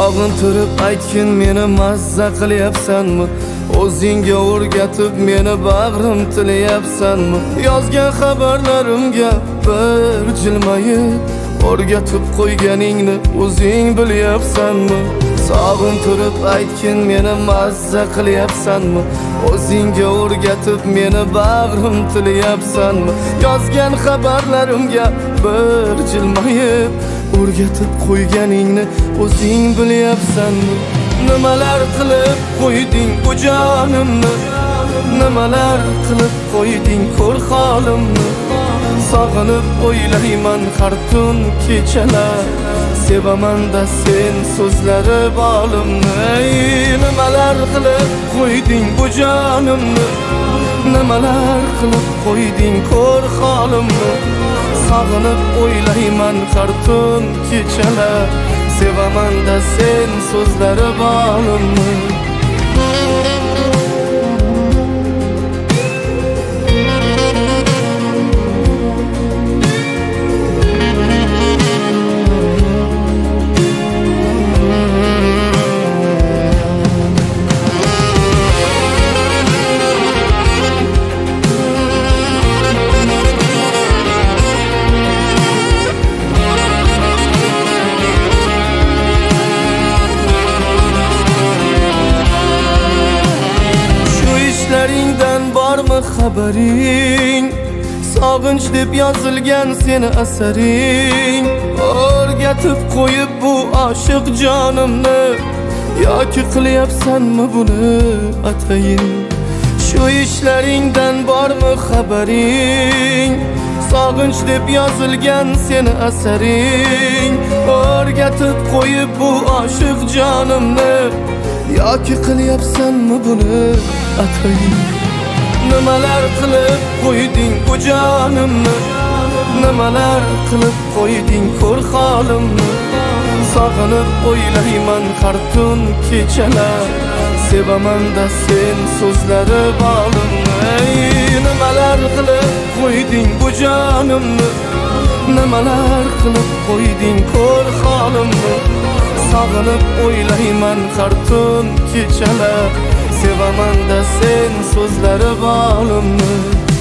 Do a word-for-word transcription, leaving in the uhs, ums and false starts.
Sog'intirib aytgin meni mazza qilyapsanmi? O'zingga o'rgatib meni bag'rim tilayapsanmi? Yozgan xabarlarimga bir jilmayib o'rgatib qo'yganingni o'zing bilyapsanmi? Sog'intirib aytgin meni mazza qilyapsanmi? O'zingga o'rgatib meni bag'rim tilayapsanmi? Yozgan xabarlarimga bir jilmayib o'rgatib qo'yganingni o'zing bilyapsanmi? Nimalar qilib qo'yding bu jonimni? Nimalar qilib qo'yding ko'r holimni? Sog'inib o'ylayman har tun kechalar, sevaman-da sen so'zlari bolimni. Nimalar qilib qo'yding bu jonimni? Nimalar qilib qo'yding ko'r holimni? Sog'inib o'ylayman har tun kechalar, sevaman-da sen so'zlari bolimni. Ishlaringdan bormi xabaring? Sog'inch deb yozilgan seni asaring. O'rgatib qo'yib bu oshiq jonimni, yoki qilyapsanmi buni atayin? Shu ishlaringdan bormi xabaring? Sog'inch deb yozilgan seni asaring. O'rgatib qo'yib bu oshiq jonimni, yoki qilyapsanmi buni atayin? Nimalar qilib qo'yding bu jonimni? Nimalar qilib qo'yding ko'r holimni? Sog'inib o'ylayman har tun kechalar, sevaman-da sen so'zlari bolimni. Nimalar qilib qo'yding bu jonimni? Nimalar qilib qo'yding ko'r holimni? Sog'inib o'ylayman har tun kechalar, sevaman-da sen so'zlari bolimni.